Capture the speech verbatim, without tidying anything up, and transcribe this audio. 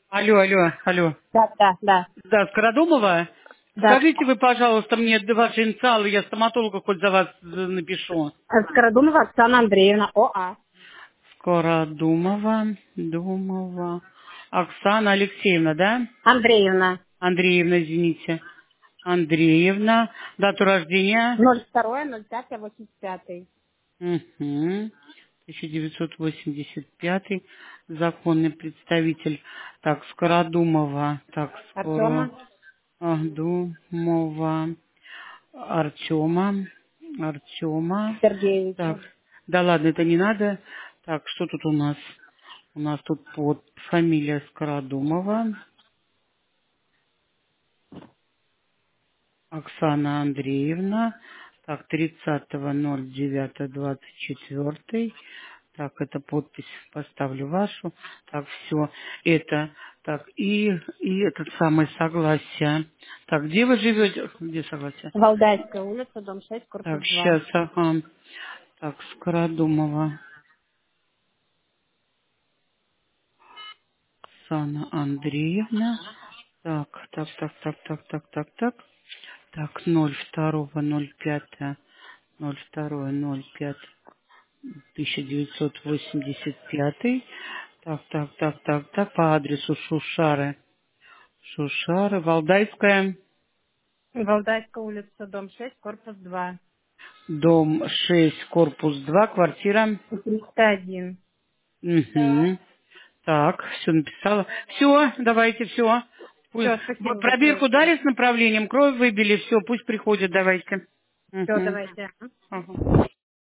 Алло, алло, алло. Да, да, да. Да, Скородумова? Да. Скажите вы, пожалуйста, мне ваши инициалы, я стоматолога хоть за вас э, напишу. Э, Скородумова Оксана Андреевна, ОА. Скородумова, Думова. Оксана Алексеевна, да? Андреевна. Андреевна, извините. Андреевна. Дату рождения? ноль два ноль пять восемьдесят пять. Угу. тысяча девятьсот восемьдесят пятый. Законный представитель. Так, Скородумова. Так, Артема Скородумова. Артема. Артема. Так. Сергеевича. Да ладно, это не надо. Так, что тут у нас? У нас тут под фамилия Скородумова. Оксана Андреевна. Так, тридцатого ноль девятого двадцать четвёртый. Так, это подпись поставлю вашу. Так, все. Это, так, и, и этот самый согласие. Так, где вы живете? Где согласие? Валдайская улица, дом шесть, корпус Так, два. сейчас, ага. Так, Скородумова. Оксана Андреевна. Так, так, так, так, так, так, так, так. Так, ноль второго ноль пятого ноль второго ноль пятого тысяча девятьсот восемьдесят пятый. Так, так, так, так, так, по адресу Шушары. Шушары, Валдайская, Валдайская улица, дом шесть, корпус два. дом шесть, корпус два, квартира. триста один. Угу. Так, все написала. Все, давайте, все. Все, спасибо большое. Пробирку дали с направлением, кровь выбили, все, пусть приходят, давайте. Все, Угу. давайте. Ага.